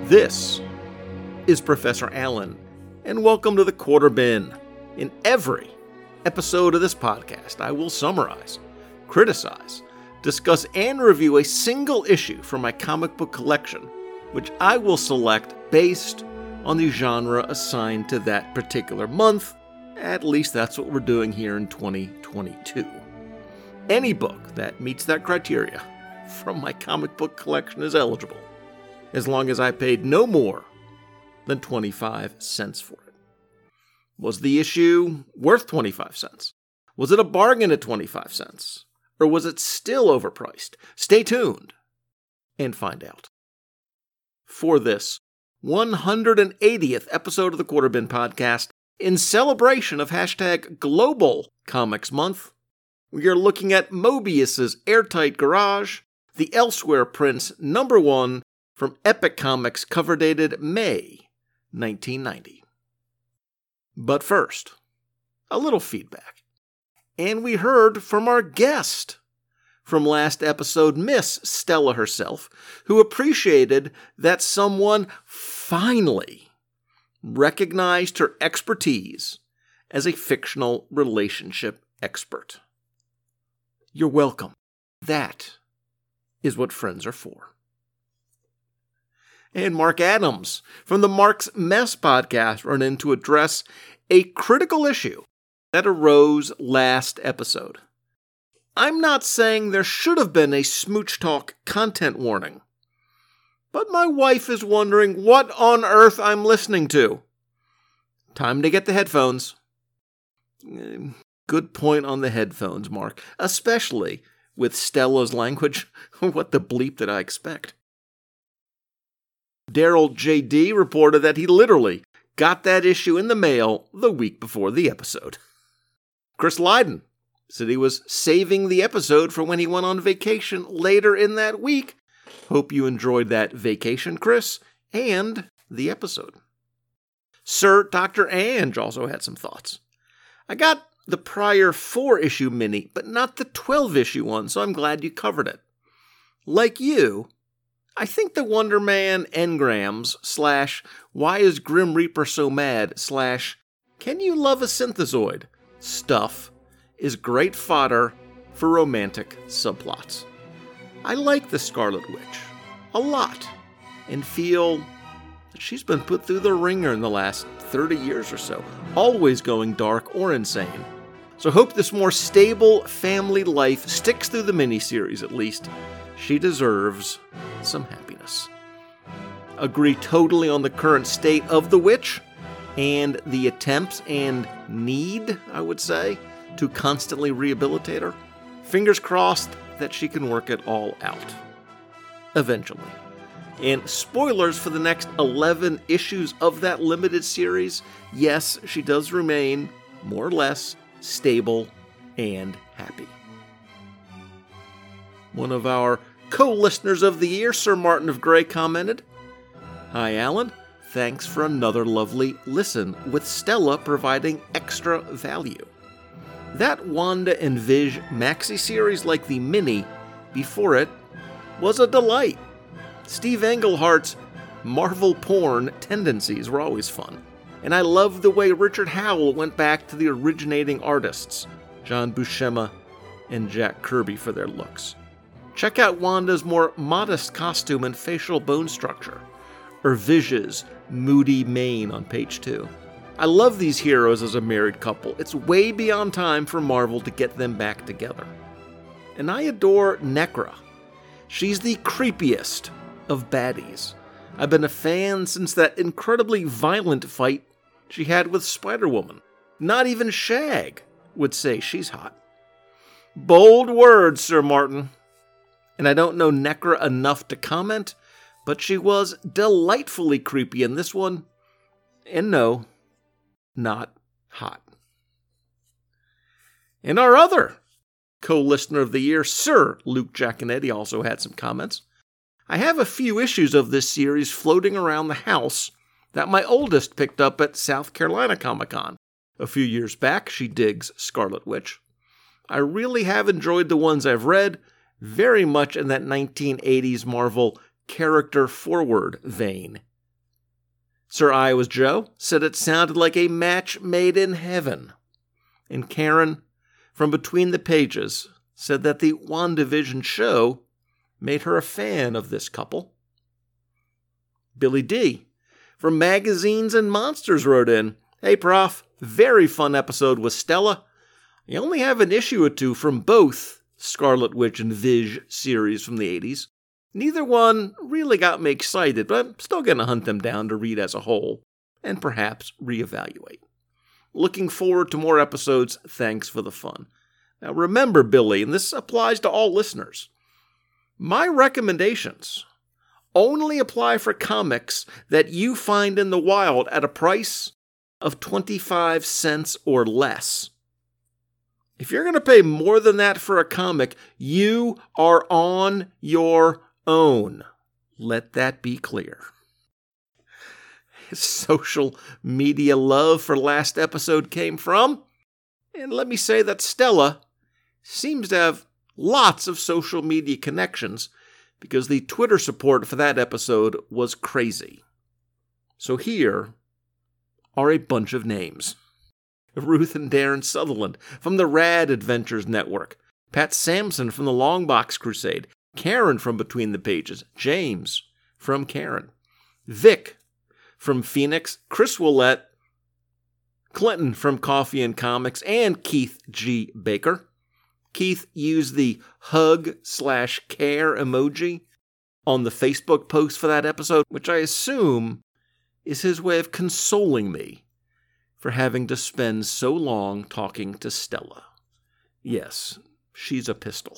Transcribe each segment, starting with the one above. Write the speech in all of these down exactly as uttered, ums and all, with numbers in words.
This is Professor Allen, and welcome to the Quarter Bin. In every episode of this podcast, I will summarize, criticize, discuss, and review a single issue from my comic book collection, which I will select based on the genre assigned to that particular month. At least that's what we're doing here in twenty twenty-two. Any book that meets that criteria from my comic book collection is eligible, as long as I paid no more than twenty-five cents for it. Was the issue worth twenty-five cents? Was it a bargain at twenty-five cents? Or was it still overpriced? Stay tuned and find out. For this one hundred eightieth episode of the Quarter Bin Podcast, in celebration of hashtag Global Comics Month, we are looking at Moebius's Airtight Garage, the Elsewhere Prince number one from Epic Comics, cover dated May nineteen ninety. But first, a little feedback. And we heard from our guest from last episode, Miss Stella herself, who appreciated that someone finally recognized her expertise as a fictional relationship expert. You're welcome. That is what friends are for. And Mark Adams from the Mark's Mess podcast ran in to address a critical issue that arose last episode. I'm not saying there should have been a Smooch Talk content warning, but my wife is wondering what on earth I'm listening to. Time to get the headphones. Good point on the headphones, Mark, especially with Stella's language. What the bleep did I expect? Daryl J D reported that he literally got that issue in the mail the week before the episode. Chris Lydon said he was saving the episode for when he went on vacation later in that week. Hope you enjoyed that vacation, Chris, and the episode. Sir Doctor Ange also had some thoughts. I got the prior four-issue mini, but not the twelve-issue one, so I'm glad you covered it. Like you, I think the Wonder Man engrams slash why is Grim Reaper so mad slash can you love a synthezoid stuff is great fodder for romantic subplots. I like the Scarlet Witch a lot and feel that she's been put through the ringer in the last thirty years or so, always going dark or insane. So hope this more stable family life sticks through the miniseries at least. She deserves some happiness. Agree totally on the current state of the witch and the attempts and need, I would say, to constantly rehabilitate her. Fingers crossed that she can work it all out. Eventually. And spoilers for the next eleven issues of that limited series. Yes, she does remain, more or less, stable and happy. One of our co-listeners of the year, Sir Martin of Grey, commented, "Hi, Alan. Thanks for another lovely listen, with Stella providing extra value. That Wanda and Viz maxi series like the mini before it was a delight. Steve Englehart's Marvel porn tendencies were always fun. And I loved the way Richard Howell went back to the originating artists, John Buscema and Jack Kirby, for their looks. Check out Wanda's more modest costume and facial bone structure, or Viz's moody mane on page two. I love these heroes as a married couple. It's way beyond time for Marvel to get them back together. And I adore Nekra. She's the creepiest of baddies. I've been a fan since that incredibly violent fight she had with Spider-Woman. Not even Shag would say she's hot." Bold words, Sir Martin. And I don't know Nekra enough to comment, but she was delightfully creepy in this one. And no, not hot. And our other co-listener of the year, Sir Luke Giaconetti, also had some comments. "I have a few issues of this series floating around the house that my oldest picked up at South Carolina Comic-Con. A few years back, she digs Scarlet Witch. I really have enjoyed the ones I've read, very much in that nineteen eighties Marvel character-forward vein. Sir Iowa's Joe said it sounded like a match made in heaven. And Karen, from Between the Pages, said that the WandaVision show made her a fan of this couple. Billy D, from Magazines and Monsters, wrote in, "Hey, Prof, very fun episode with Stella. I only have an issue or two from both Scarlet Witch and Viz series from the eighties. Neither one really got me excited, but I'm still going to hunt them down to read as a whole, and perhaps reevaluate. Looking forward to more episodes. Thanks for the fun." Now remember, Billy, and this applies to all listeners, my recommendations only apply for comics that you find in the wild at a price of twenty-five cents or less. If you're going to pay more than that for a comic, you are on your own. Let that be clear. His social media love for last episode came from, and let me say that Stella seems to have lots of social media connections because the Twitter support for that episode was crazy. So here are a bunch of names. Ruth and Darren Sutherland from the Rad Adventures Network, Pat Sampson from the Longbox Crusade, Karen from Between the Pages, James from Karen, Vic from Phoenix, Chris Willett, Clinton from Coffee and Comics, and Keith G. Baker. Keith used the hug slash care emoji on the Facebook post for that episode, which I assume is his way of consoling me for having to spend so long talking to Stella. Yes, she's a pistol.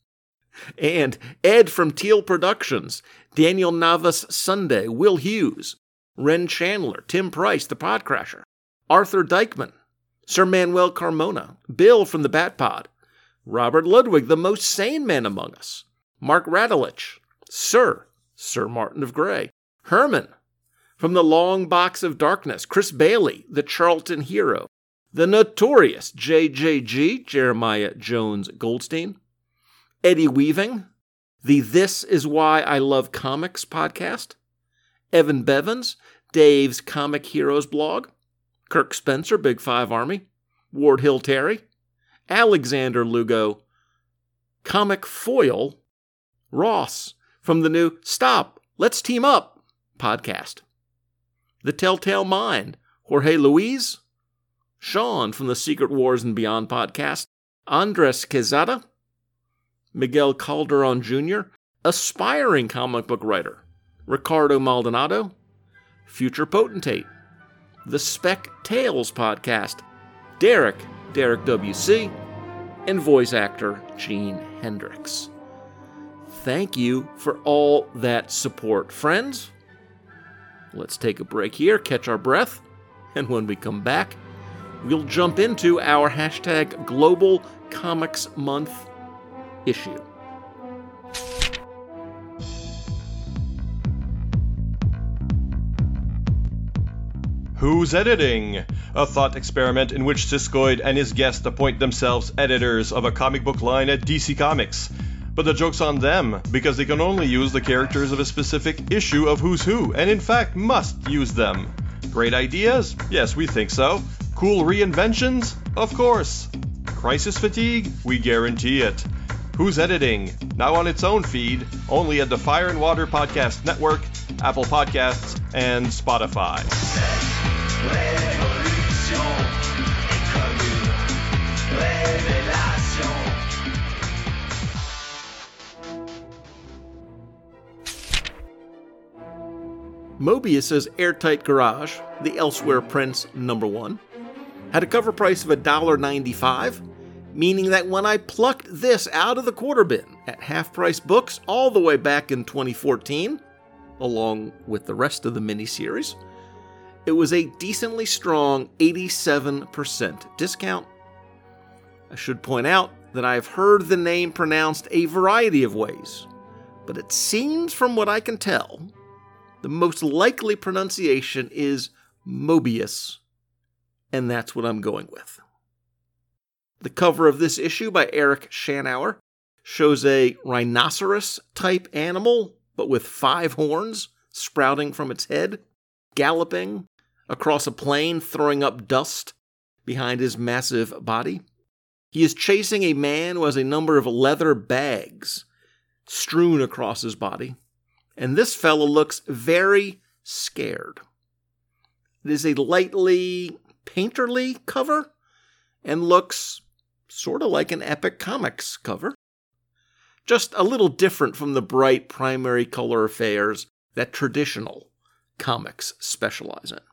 And Ed from Teal Productions, Daniel Navas Sunday, Will Hughes, Ren Chandler, Tim Price, The Podcrasher, Arthur Dykman, Sir Manuel Carmona, Bill from the Bat Pod, Robert Ludwig, the most sane man among us, Mark Radulich, Sir, Sir Martin of Grey, Herman, from the Long Box of Darkness, Chris Bailey, the Charlton Hero, the notorious J J G, Jeremiah Jones Goldstein, Eddie Weaving, the This Is Why I Love Comics podcast, Evan Bevins, Dave's Comic Heroes blog, Kirk Spencer, Big Five Army, Ward Hill Terry, Alexander Lugo, Comic Foil, Ross from the new Stop, Let's Team Up podcast, The Telltale Mind, Jorge Luis, Sean from the Secret Wars and Beyond podcast, Andres Quezada, Miguel Calderon Junior, aspiring comic book writer, Ricardo Maldonado, future potentate, the Spec Tales podcast, Derek, Derek W C, and voice actor Gene Hendricks. Thank you for all that support, friends. Let's take a break here, catch our breath, and when we come back, we'll jump into our hashtag Global Comics Month issue. Who's Editing? A thought experiment in which Siskoid and his guest appoint themselves editors of a comic book line at D C Comics. But the joke's on them, because they can only use the characters of a specific issue of Who's Who, and in fact must use them. Great ideas? Yes, we think so. Cool reinventions? Of course. Crisis fatigue? We guarantee it. Who's Editing? Now on its own feed, only at the Fire and Water Podcast Network, Apple Podcasts, and Spotify. Mobius's Airtight Garage, the Elsewhere Prince number one, had a cover price of one dollar ninety-five, meaning that when I plucked this out of the quarter bin at half-price books all the way back in twenty fourteen, along with the rest of the miniseries, it was a decently strong eighty-seven percent discount. I should point out that I have heard the name pronounced a variety of ways, but it seems from what I can tell, the most likely pronunciation is Mobius, and that's what I'm going with. The cover of this issue by Eric Shanauer shows a rhinoceros-type animal, but with five horns sprouting from its head. galloping across a plain, throwing up dust behind his massive body. He is chasing a man who has a number of leather bags strewn across his body, and this fellow looks very scared. It is a lightly painterly cover and looks sort of like an Epic Comics cover. Just a little different from the bright primary color affairs that traditional comics specialize in.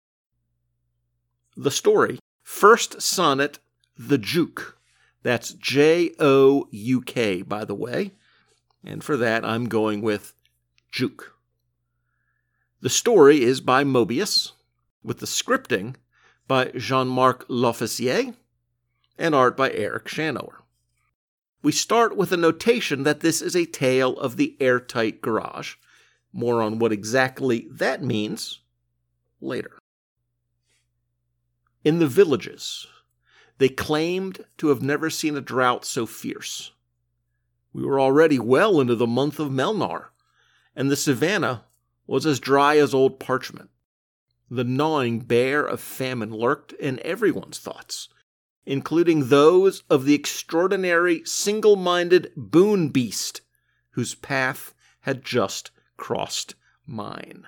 The story, First Sonnet, The Jouk. That's J O U K, by the way. And for that, I'm going with Jouk. The story is by Moebius, with the scripting by Jean-Marc Lofficier, and art by Eric Shanower. We start with a notation that this is a tale of the airtight garage. More on what exactly that means later. In the villages, they claimed to have never seen a drought so fierce. We were already well into the month of Melnar, and the savannah was as dry as old parchment. The gnawing bear of famine lurked in everyone's thoughts, including those of the extraordinary single-minded boon beast whose path had just crossed mine.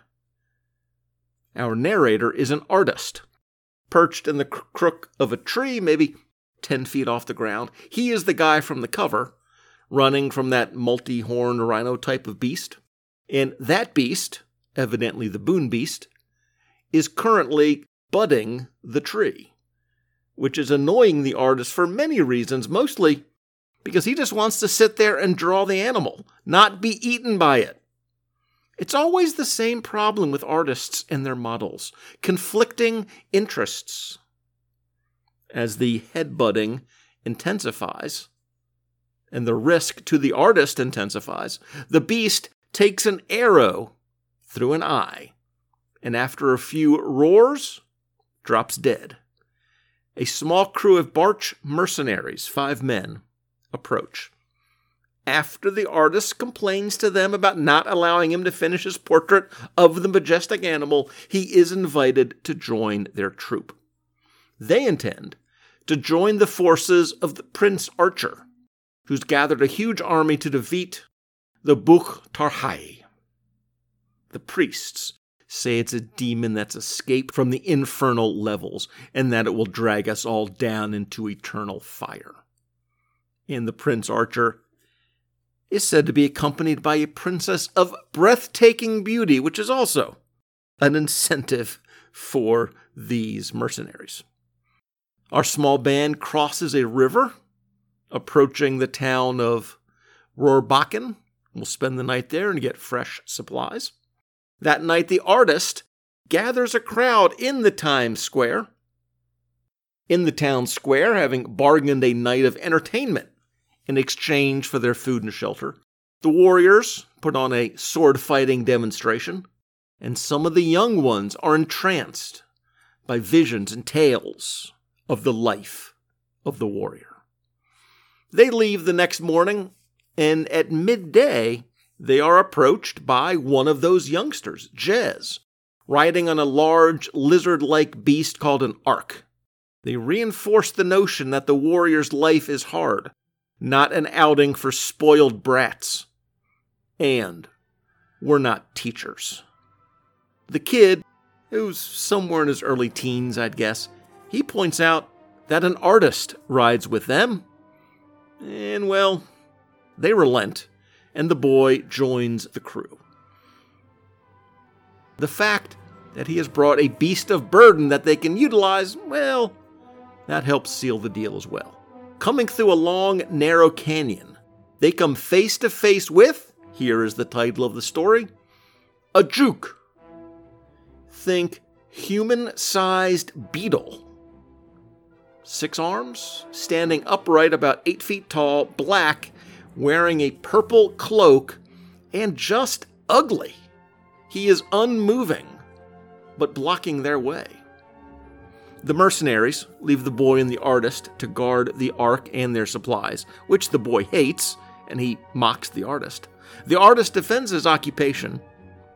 Our narrator is an artist, perched in the cr- crook of a tree, maybe ten feet off the ground. He is the guy from the cover, running from that multi-horned rhino type of beast. And that beast, evidently the boon beast, is currently budding the tree, which is annoying the artist for many reasons, mostly because he just wants to sit there and draw the animal, not be eaten by it. It's always the same problem with artists and their models, conflicting interests. As the headbutting intensifies, and the risk to the artist intensifies, the beast takes an arrow through an eye, and after a few roars, drops dead. A small crew of Barch mercenaries, five men, approach. After the artist complains to them about not allowing him to finish his portrait of the majestic animal, he is invited to join their troop. They intend to join the forces of the Prince Archer, who's gathered a huge army to defeat the Buch Tarhai. The priests say it's a demon that's escaped from the infernal levels, and that it will drag us all down into eternal fire. And the Prince Archer is said to be accompanied by a princess of breathtaking beauty, which is also an incentive for these mercenaries. Our small band crosses a river, approaching the town of Rohrbachen. We'll spend the night there and get fresh supplies. That night, the artist gathers a crowd in the Times Square. In the town square, having bargained a night of entertainment in exchange for their food and shelter, the warriors put on a sword-fighting demonstration, and some of the young ones are entranced by visions and tales of the life of the warrior. They leave the next morning, and at midday, they are approached by one of those youngsters, Jez, riding on a large lizard-like beast called an ark. They reinforce the notion that the warrior's life is hard, not an outing for spoiled brats. And we're not teachers. The kid, who's somewhere in his early teens, I'd guess, he points out that an artist rides with them. And, well, they relent, and the boy joins the crew. The fact that he has brought a beast of burden that they can utilize, well, that helps seal the deal as well. Coming through a long, narrow canyon, they come face to face with, here is the title of the story, a Jouk. Think human-sized beetle. Six arms, standing upright about eight feet tall, black, wearing a purple cloak, and just ugly. He is unmoving, but blocking their way. The mercenaries leave the boy and the artist to guard the ark and their supplies, which the boy hates, and he mocks the artist. The artist defends his occupation,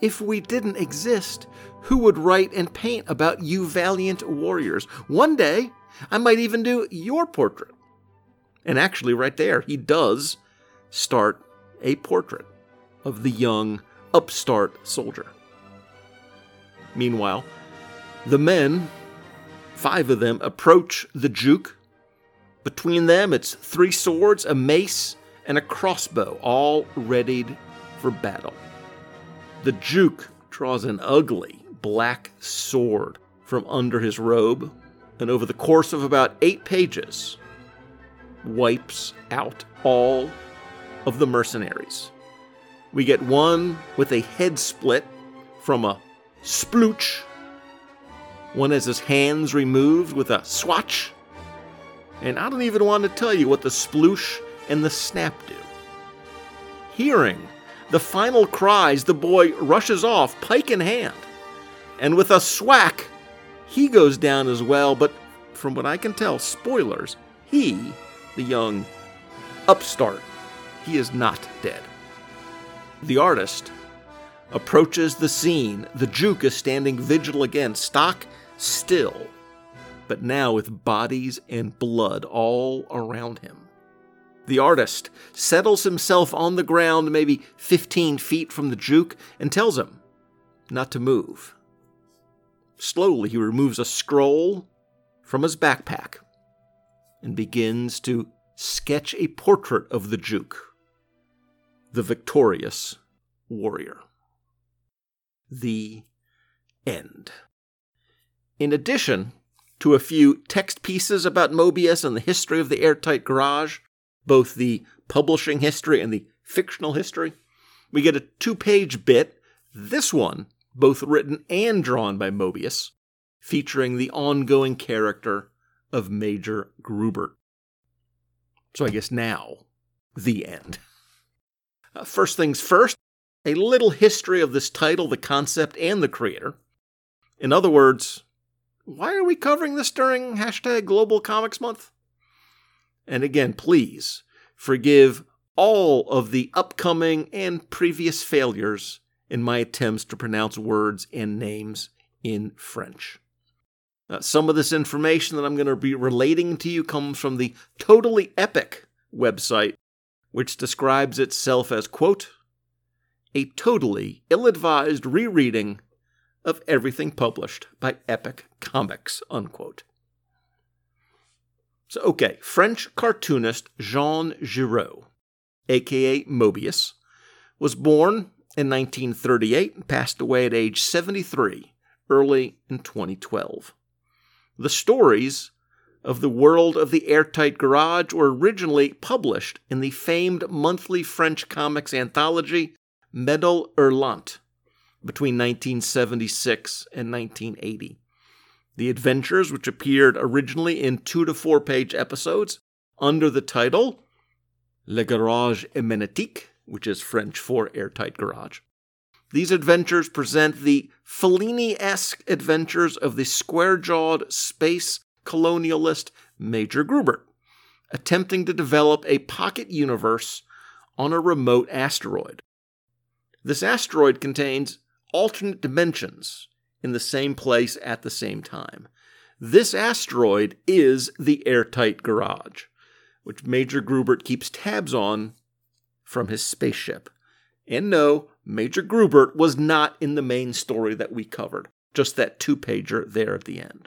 If we didn't exist, who would write and paint about you valiant warriors? One day, I might even do your portrait. And actually, right there, he does start a portrait of the young, upstart soldier. Meanwhile, the men, five of them, approach the Juke. Between them, it's three swords, a mace, and a crossbow, all readied for battle. The Juke draws an ugly black sword from under his robe, and over the course of about eight pages, wipes out all of the mercenaries. We get one with a head split from a splooch. One has his hands removed with a swatch. And I don't even want to tell you what the sploosh and the snap do. Hearing the final cries, the boy rushes off, pike in hand. And with a swack, he goes down as well. But from what I can tell, spoilers, he, the young upstart, he is not dead. The artist approaches the scene. The Juke is standing vigil again, stock still, but now with bodies and blood all around him. The artist settles himself on the ground maybe fifteen feet from the Juke and tells him not to move. Slowly he removes a scroll from his backpack and begins to sketch a portrait of the Juke, the victorious warrior. The end. In addition to a few text pieces about Moebius and the history of the Airtight Garage, both the publishing history and the fictional history, we get a two-page bit, this one both written and drawn by Moebius, featuring the ongoing character of Major Grubert. So I guess now, the end. Uh, first things first, a little history of this title, the concept, and the creator. In other words, why are we covering this during hashtag Global Comics Month? And again, please forgive all of the upcoming and previous failures in my attempts to pronounce words and names in French. Uh, some of this information that I'm going to be relating to you comes from the Totally Epic website, which describes itself as, quote, a totally ill-advised rereading of everything published by Epic Comics, unquote. So, okay, French cartoonist Jean Giraud, aka Moebius, was born in nineteen thirty-eight and passed away at age seventy-three, early in twenty twelve. The stories of the world of the Airtight Garage were originally published in the famed monthly French comics anthology Medal Hurlant between nineteen seventy-six and nineteen eighty. The adventures, which appeared originally in two to four page episodes under the title Le Garage Hermétique, which is French for Airtight Garage. These adventures present the Fellini-esque adventures of the square-jawed space colonialist Major Grubert, attempting to develop a pocket universe on a remote asteroid. This asteroid contains alternate dimensions in the same place at the same time. This asteroid is the Airtight Garage, which Major Grubert keeps tabs on from his spaceship. And no, Major Grubert was not in the main story that we covered, just that two-pager there at the end.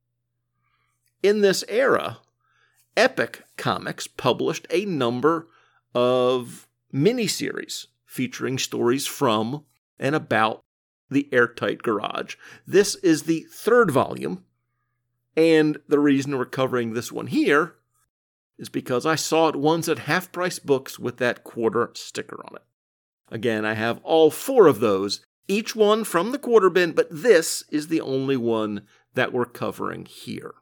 In this era, Epic Comics published a number of miniseries featuring stories from and about the Airtight Garage. This is the third volume, and the reason we're covering this one here is because I saw it once at Half Price Books with that quarter sticker on it. Again, I have all four of those, each one from the quarter bin, but this is the only one that we're covering here.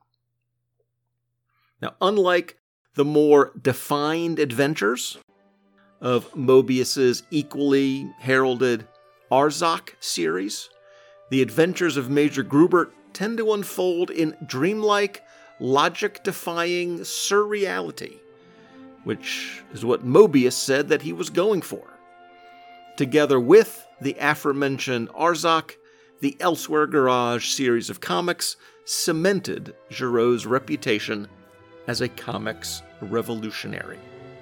Now, unlike the more defined adventures of Moebius's equally heralded Arzak series, the adventures of Major Grubert tend to unfold in dreamlike, logic-defying surreality, which is what Moebius said that he was going for. together with the aforementioned Arzak, the Elsewhere Garage series of comics cemented Giraud's reputation as a comics revolutionary.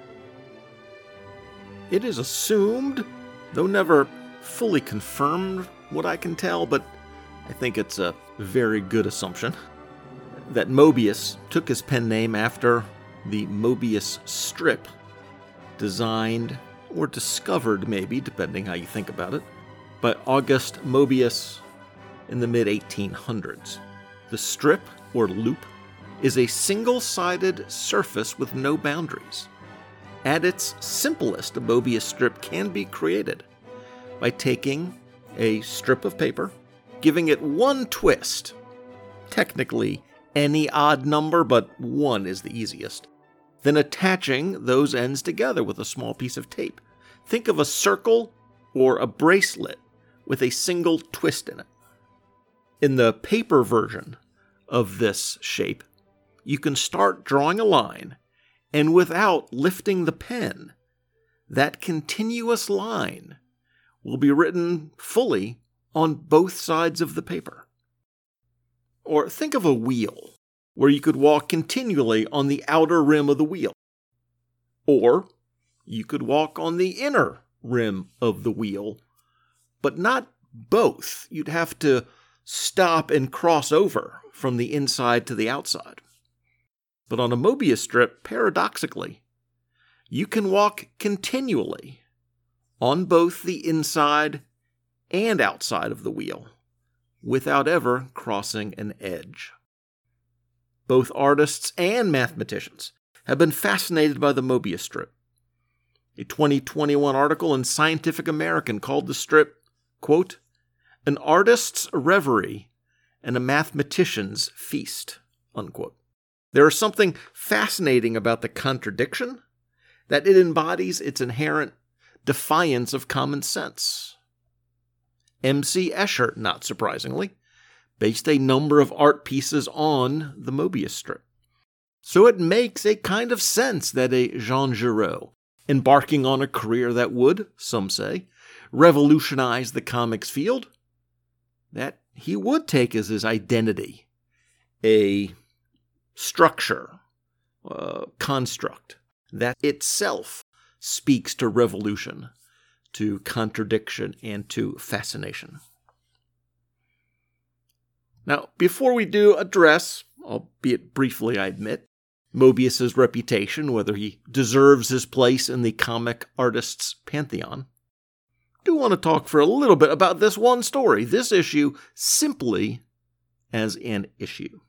It is assumed, though never fully confirmed what I can tell, but I think it's a very good assumption, that Moebius took his pen name after the Moebius strip, designed or discovered maybe, depending how you think about it, by August Moebius in the mid eighteen hundreds. The strip, or loop, is a single-sided surface with no boundaries. At its simplest, a Moebius strip can be created by taking a strip of paper, giving it one twist, technically any odd number, but one is the easiest, then attaching those ends together with a small piece of tape. Think of a circle or a bracelet with a single twist in it. In the paper version of this shape, you can start drawing a line, and without lifting the pen, that continuous line will be written fully on both sides of the paper. Or think of a wheel, where you could walk continually on the outer rim of the wheel. Or you could walk on the inner rim of the wheel, but not both. You'd have to stop and cross over from the inside to the outside. But on a Moebius strip, paradoxically, you can walk continually on both the inside and outside of the wheel without ever crossing an edge. Both artists and mathematicians have been fascinated by the Moebius strip. A twenty twenty-one article in Scientific American called the strip, quote, "An artist's reverie and a mathematician's feast," unquote. There is something fascinating about the contradiction, that it embodies its inherent defiance of common sense. M C Escher, not surprisingly, based a number of art pieces on the Moebius strip. So it makes a kind of sense that a Jean Giraud, embarking on a career that would, some say, revolutionize the comics field, that he would take as his identity a structure, a construct, that itself speaks to revolution, to contradiction, and to fascination. Now, before we do address, albeit briefly I admit, Moebius's reputation, whether he deserves his place in the comic artist's pantheon, I do want to talk for a little bit about this one story, this issue, simply as an issue.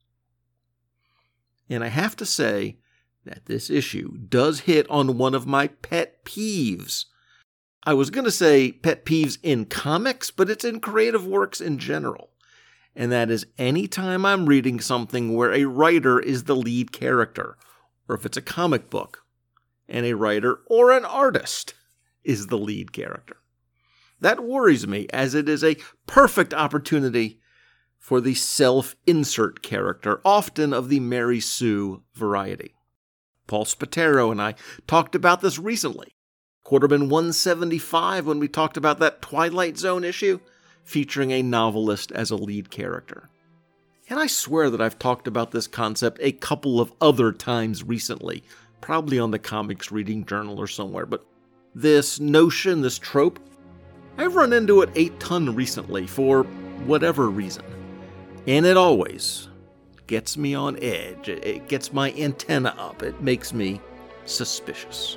And I have to say that this issue does hit on one of my pet peeves. I was going to say pet peeves in comics, but it's in creative works in general. And that is any time I'm reading something where a writer is the lead character, or if it's a comic book, and a writer or an artist is the lead character. That worries me, as it is a perfect opportunity for the self-insert character, often of the Mary Sue variety. Paul Spatero and I talked about this recently. Quarterbin one seventy-five, when we talked about that Twilight Zone issue, featuring a novelist as a lead character. And I swear that I've talked about this concept a couple of other times recently, probably on the Comics Reading Journal or somewhere, but this notion, this trope, I've run into it a ton recently for whatever reason. And it always gets me on edge. It gets my antenna up. It makes me suspicious.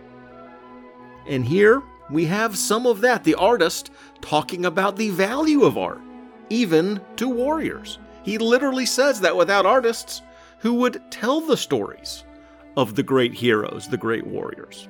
And here we have some of that. The artist talking about the value of art, even to warriors. He literally says that without artists, who would tell the stories of the great heroes, the great warriors?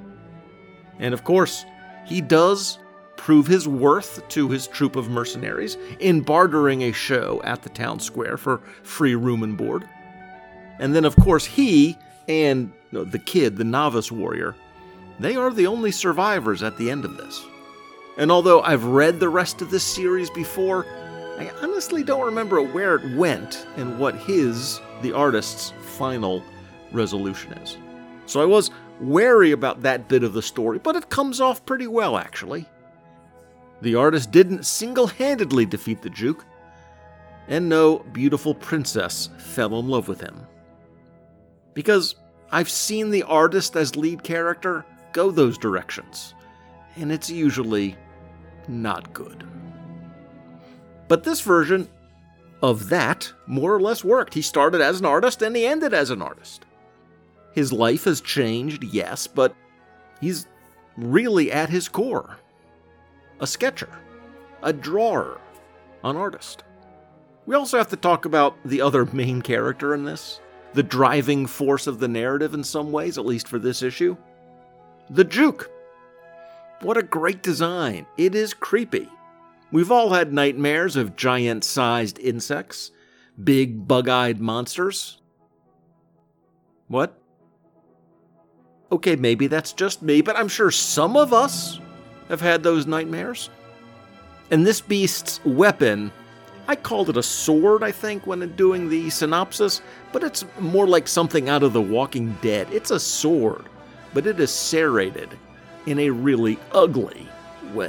And of course, he does prove his worth to his troop of mercenaries in bartering a show at the town square for free room and board. And then, of course, he and you know, the kid, the novice warrior, they are the only survivors at the end of this. And although I've read the rest of this series before, I honestly don't remember where it went and what his, the artist's, final resolution is. So I was wary about that bit of the story, but it comes off pretty well, actually. The artist didn't single-handedly defeat the Juke, and no beautiful princess fell in love with him. Because I've seen the artist as lead character go those directions, and it's usually not good. But this version of that more or less worked. He started as an artist and he ended as an artist. His life has changed, yes, but he's really at his core a sketcher, a drawer, an artist. We also have to talk about the other main character in this, the driving force of the narrative in some ways, at least for this issue. The Juke. What a great design. It is creepy. We've all had nightmares of giant-sized insects, big bug-eyed monsters. What? Okay, maybe that's just me, but I'm sure some of us have had those nightmares. And this beast's weapon, I called it a sword, I think, when doing the synopsis, but it's more like something out of The Walking Dead. It's a sword, but it is serrated in a really ugly way.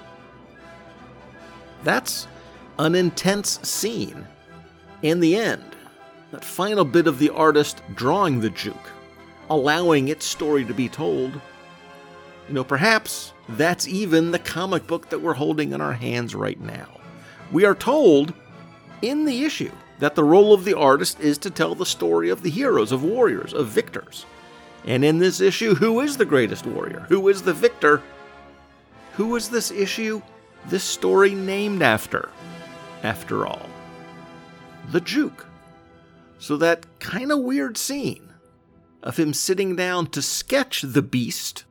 That's an intense scene. In the end, that final bit of the artist drawing the Juke, allowing its story to be told, you know, perhaps that's even the comic book that we're holding in our hands right now. We are told in the issue that the role of the artist is to tell the story of the heroes, of warriors, of victors. And in this issue, who is the greatest warrior? Who is the victor? Who is this issue, this story named after? After all, the Juke. So that kind of weird scene of him sitting down to sketch the beast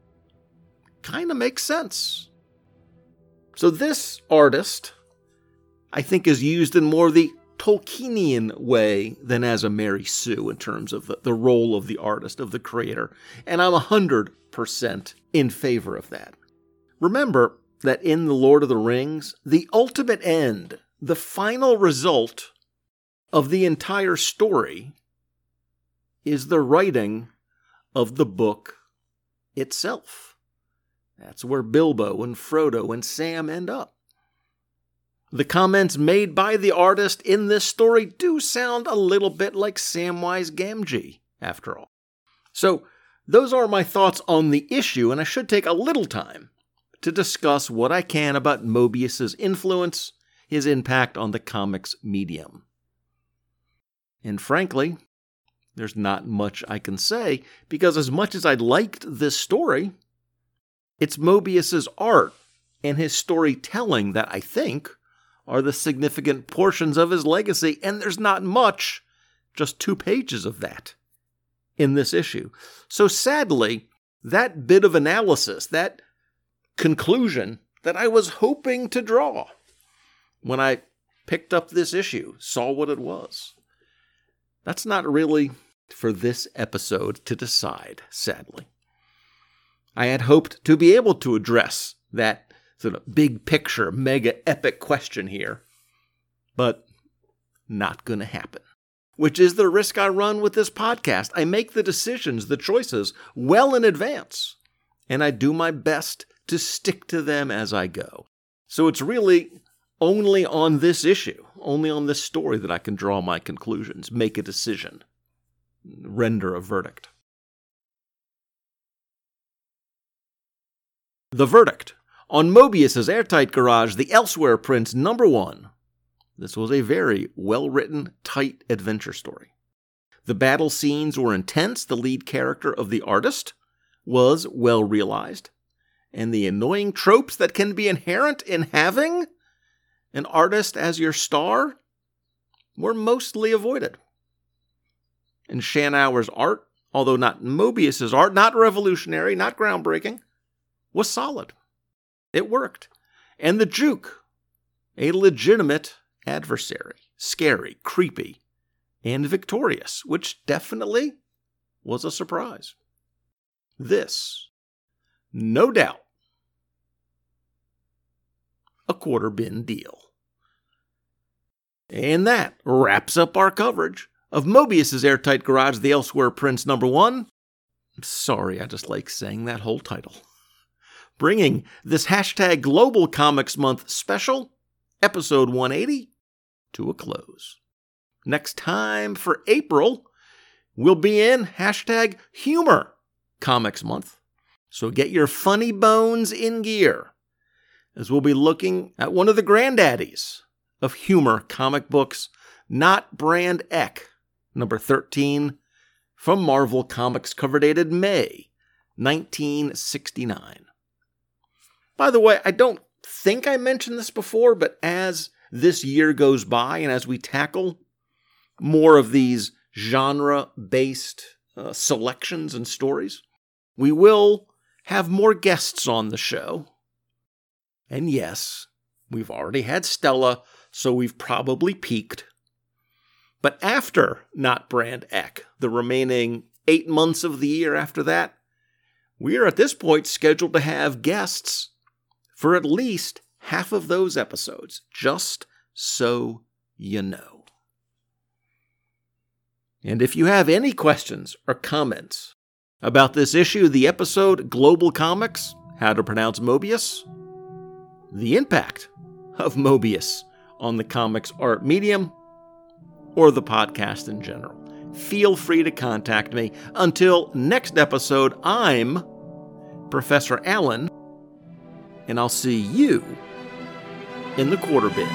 kind of makes sense. So this artist, I think, is used in more the Tolkienian way than as a Mary Sue in terms of the, the role of the artist, of the creator. And I'm one hundred percent in favor of that. Remember that in The Lord of the Rings, the ultimate end, the final result of the entire story is the writing of the book itself. That's where Bilbo and Frodo and Sam end up. The comments made by the artist in this story do sound a little bit like Samwise Gamgee, after all. So, those are my thoughts on the issue, and I should take a little time to discuss what I can about Moebius's influence, his impact on the comics medium. And frankly, there's not much I can say, because as much as I liked this story, it's Moebius's art and his storytelling that I think are the significant portions of his legacy, and there's not much, just two pages of that in this issue. So sadly, that bit of analysis, that conclusion that I was hoping to draw when I picked up this issue, saw what it was, that's not really for this episode to decide, sadly. I had hoped to be able to address that sort of big picture, mega epic question here, but not going to happen. Which is the risk I run with this podcast. I make the decisions, the choices, well in advance, and I do my best to stick to them as I go. So it's really only on this issue, only on this story that I can draw my conclusions, make a decision, render a verdict. The verdict on Moebius's Airtight Garage, The Elsewhere Prince number one. This was a very well-written, tight adventure story. The battle scenes were intense, the lead character of the artist was well realized, and the annoying tropes that can be inherent in having an artist as your star were mostly avoided. And Schanauer's art, although not Moebius's art, not revolutionary, not groundbreaking, was solid. It worked. And the Juke, a legitimate adversary, scary, creepy, and victorious, which definitely was a surprise. This, no doubt, a quarter bin deal. And that wraps up our coverage of Moebius's Airtight Garage, The Elsewhere Prince number one. Sorry, I just like saying that whole title. Bringing this hashtag Global Comics Month special, episode one eighty, to a close. Next time for April, we'll be in hashtag Humor Comics Month. So get your funny bones in gear, as we'll be looking at one of the granddaddies of humor comic books, Not Brand Echh, number thirteen, from Marvel Comics, cover dated May nineteen sixty-nine. By the way, I don't think I mentioned this before, but as this year goes by and as we tackle more of these genre-based uh, selections and stories, we will have more guests on the show. And yes, we've already had Stella, so we've probably peaked. But after Not Brand Echh, the remaining eight months of the year after that, we are at this point scheduled to have guests for at least half of those episodes, just so you know. And if you have any questions or comments about this issue of the episode Global Comics, How to Pronounce Mobius, the impact of Mobius on the comics art medium, or the podcast in general, feel free to contact me. Until next episode, I'm Professor Allen, and I'll see you in the quarter bin.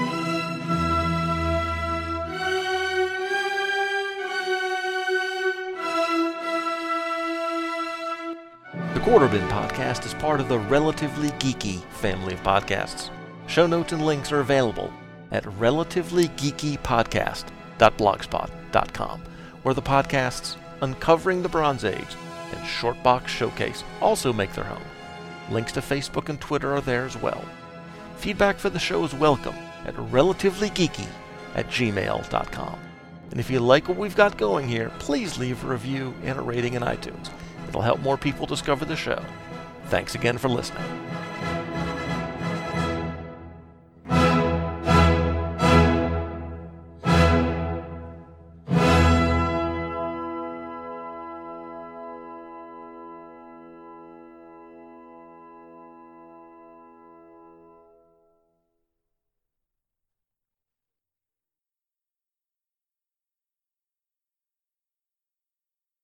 The Quarter Bin Podcast is part of the Relatively Geeky family of podcasts. Show notes and links are available at relatively geeky podcast dot blogspot dot com, where the podcasts Uncovering the Bronze Age and Shortbox Showcase also make their home. Links to Facebook and Twitter are there as well. Feedback for the show is welcome at relativelygeeky at gmail dot com. And if you like what we've got going here, please leave a review and a rating in iTunes. It'll help more people discover the show. Thanks again for listening.